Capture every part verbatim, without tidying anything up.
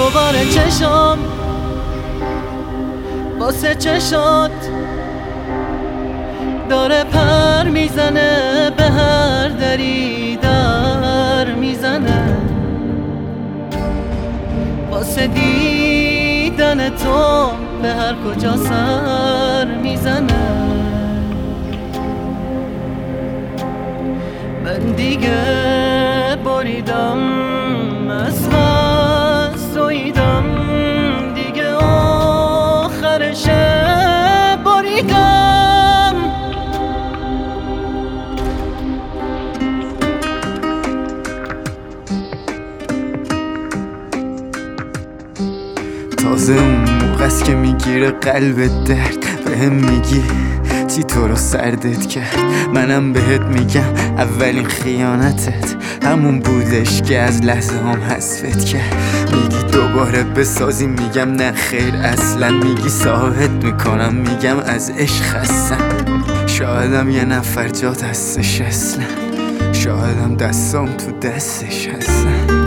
دوباره چشم واسه چشات داره پر میزنه، به هر دری در میزنه، واسه دیدن تو به هر کجا سر میزنه. من دیگه بریدم از بس دویدم، دیگه آخرشه بریدم. تازه اون موقع است که میگیره قلب درد، بهم میگی چی تو رو سردت کرد، منم بهت میگم اولین خیانتت همون بودش که از لحظه هم حذفت کرد. میگی دوباره بسازیم، میگم نه خیر اصلا، میگی ساحت میکنم، میگم از عشق خستم. شایدم یه نفر جا دستش اصلا، شایدم دستام تو دستش هستن.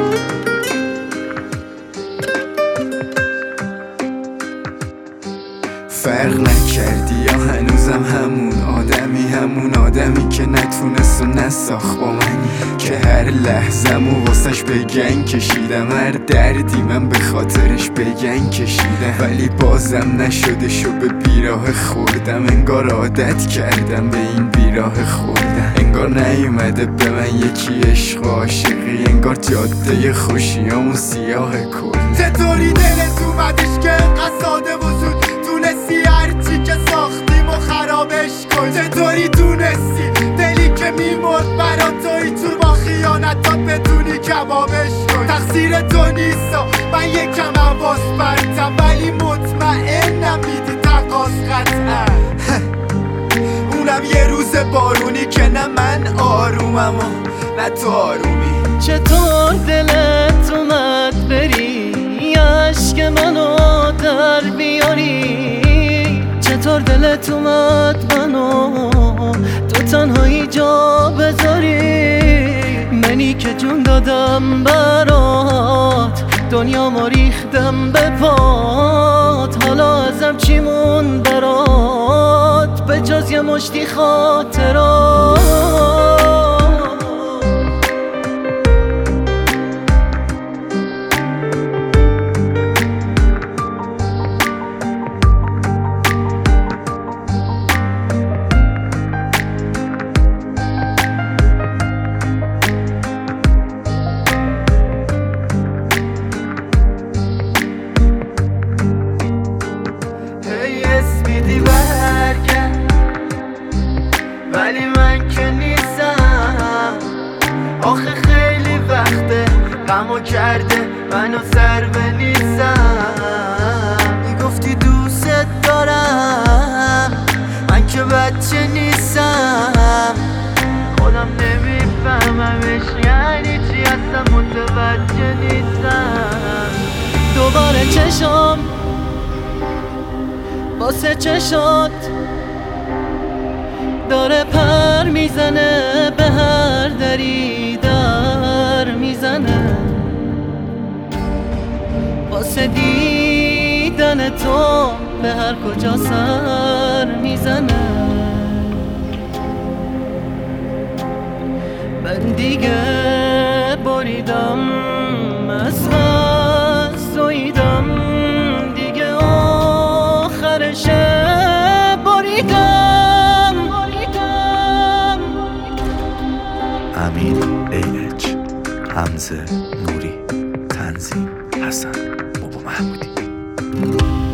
فرق نکردی یا هنوزم همون آدمی، همون آدمی که نتونست و نساخت با منی، که هر لحظه‌مو واسش بگن کشیدم، هر دردی من به خاطرش بگن کشیدم، ولی بازم نشده شو به بیراه خوردم. انگار عادت کردم به این بیراه خوردم، انگار نیومده به من یکی عشق و عاشقی، انگار جاده خوشیامون سیاه کل. چطوری دلت اومدش که قصاده و زود تونستی هرچی که ساختیم و خرابش کن؟ چطوری تونستی دلی که میمرد برا توی تو با خیانتات بتونی کبابش کن؟ تقصیر تو نیستا، من یکم حواس پرتم، ولی مطمئنم میدی تقاس قطعا. اونم یه روز بارونی که نه من آرومم و نه تو آرومی. چطور دلت اومد بری عشق منو در بیاری؟ چطور دلت اومد منو تو تنهایی جا بذاری؟ منی که جون دادم برات، دنیا ما ریختم به پات، حالا ازم چی مون برات به جز یه مشتی خاطرات؟ ولی من که نیستم، آخه خیلی وقته غمو کرده منو سر بنیسم. میگفتی دوست دارم، من که بچه نیستم، خودم نمیفهممش یعنی چی، اصلا متوجه نیستم. دوباره چشم واسه چشات داره پر میزنه، به هر دری در میزنه، واسه دیدن تو به هر کجا سر میزنه. من دیگه بریدم از بس دویدم، دیگه آخرشه بریدم. امین ایچ، حمزه نوری، تنظیم حسن بابا محمودی.